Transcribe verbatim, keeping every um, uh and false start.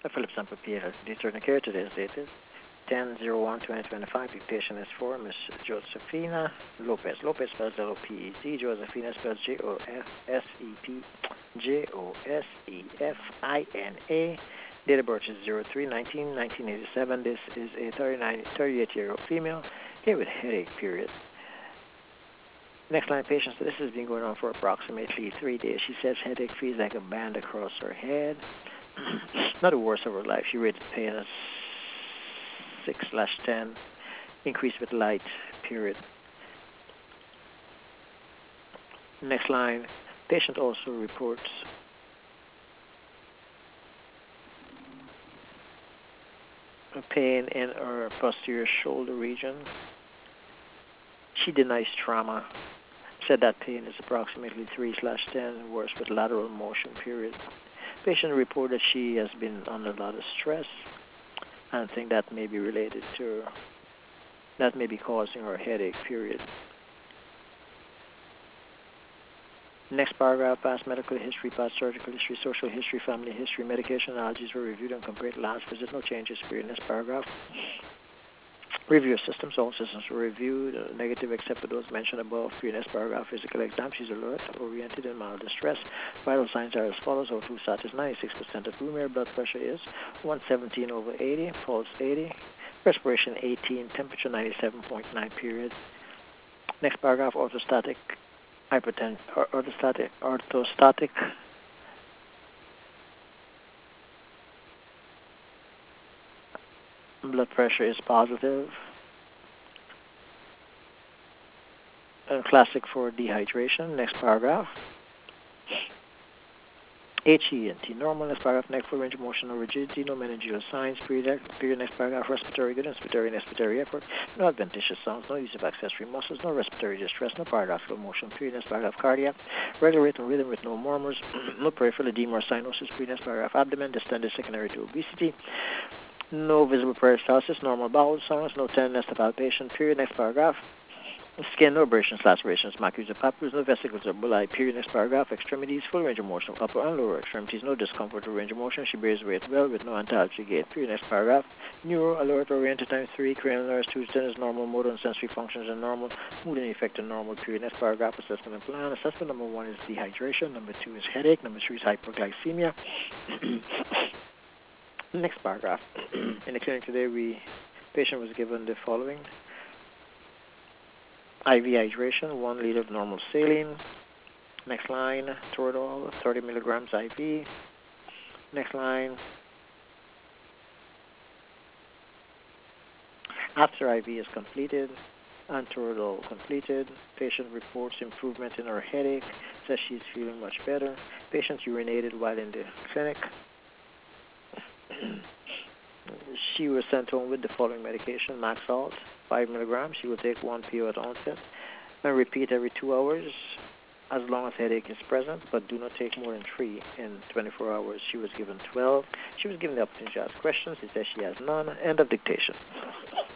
Philip Sample P L, returning care. Today's date is ten oh one twenty twenty-five. Dictation is for Miss Josephina Lopez. Lopez spells L O P E Z. Josephina spells J O S E P J O S E F I N A. Date of birth is zero three nineteen nineteen eighty-seven. This is a thirty-nine, thirty-eight-year-old female here with headache, period. Next line of patients, so this has been going on for approximately three days. She says headache feels like a band across her head. Not the worst of her life. She rated pain as six slash ten. Increased with light, period. Next line, patient also reports a pain in her posterior shoulder region. She denies trauma. Said that pain is approximately three slash ten, worse with lateral motion, period. Patient reported she has been under a lot of stress and think that may be related to, that may be causing her headache, period. Next paragraph, past medical history, past surgical history, social history, family history, medication allergies were reviewed and compared to last visit. No changes, period. Next paragraph. Review systems. All systems were reviewed. Uh, negative except for those mentioned above. Next paragraph. Physical exam. She's alert, oriented, and mild distress. Vital signs are as follows. O two status ninety-six percent of room air. Blood pressure is one seventeen over eighty. Pulse eighty. Respiration eighteen. Temperature ninety-seven point nine, period. Next paragraph. Orthostatic hypertension. Or, orthostatic. Orthostatic. Blood pressure is positive. Uh, classic for dehydration. Next paragraph. H E N T, normal. Next paragraph. Neck full range of motion, no rigidity, no meningeal signs. Period. Period. Next paragraph. Respiratory good, inspiratory and expiratory effort. No adventitious sounds, no use of accessory muscles, no respiratory distress, no paradoxical motion. Period. Next paragraph. Cardiac. Regular rate and rhythm with no murmurs, no peripheral edema or cyanosis. Period. Next paragraph. Abdomen distended secondary to obesity. No visible peristalsis, normal bowel sounds, no tenderness to palpation. Period. Next paragraph. Skin, no abrasions, lacerations, macules or papules, no vesicles or bullae. Period. Next paragraph. Extremities, full range of motion of upper and lower extremities, no discomfort or range of motion. She bears weight well with no anti-allergy gait. Period. Next paragraph. Neuro, alert, oriented, times three, cranial nerves, two tenors, normal, motor and sensory functions are normal, mood and effect are normal. Period. Next paragraph. Assessment and plan. Assessment number one is dehydration. Number two is headache. Number three is hyperglycemia. Next paragraph. In the clinic today, we patient was given the following. I V hydration, one liter of normal saline. Next line, Toradol, thirty milligrams I V. Next line. After I V is completed and Toradol completed, patient reports improvement in her headache, says she's feeling much better. Patient urinated while in the clinic. She was sent home with the following medication, Maxalt, five milligrams. She will take one P O at onset and repeat every two hours as long as headache is present, but do not take more than three in twenty-four hours. She was given twelve. She was given the opportunity to ask questions. She says she has none. End of dictation.